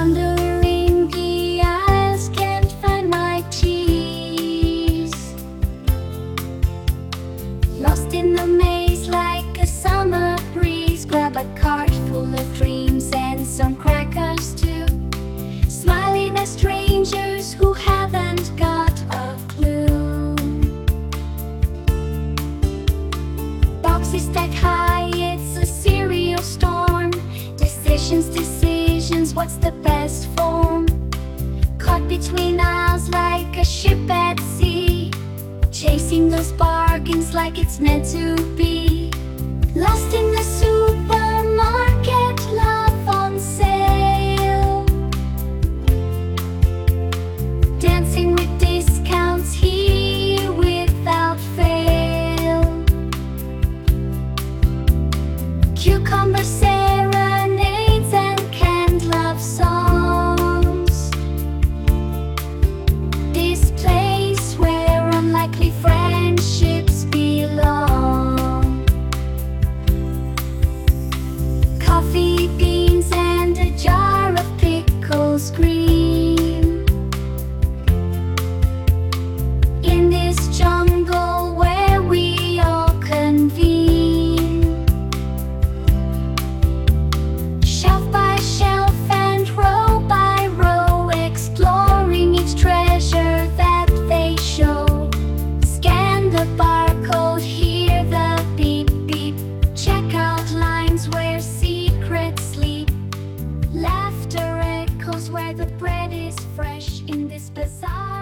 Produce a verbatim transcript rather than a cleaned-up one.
Wandering the aisles, can't find my cheese. Lost in the maze like a summer breeze. Grab a cart full of dreams and some crackers too. Smiling at strangers who haven't got a clue. Boxes stacked high, it's a cereal storm. Decisions, decisions, what's the best form? Caught between aisles like a ship at sea, chasing those bargains like it's meant to be. Lost in the supermarket, love on sale. Dancing with discounts here without fail. Cucumber serenades and canned love songs. This place where unlikely friendships belong. Coffee beans and a jar of pickles green. In this jungle where we all convene. Shelf by shelf and row by row, exploring each treasure that they show. Scan the barcode, hear the beep beep. Check out lines where secrets sleep. Laughter echoes where the bread is fresh in this bazaar.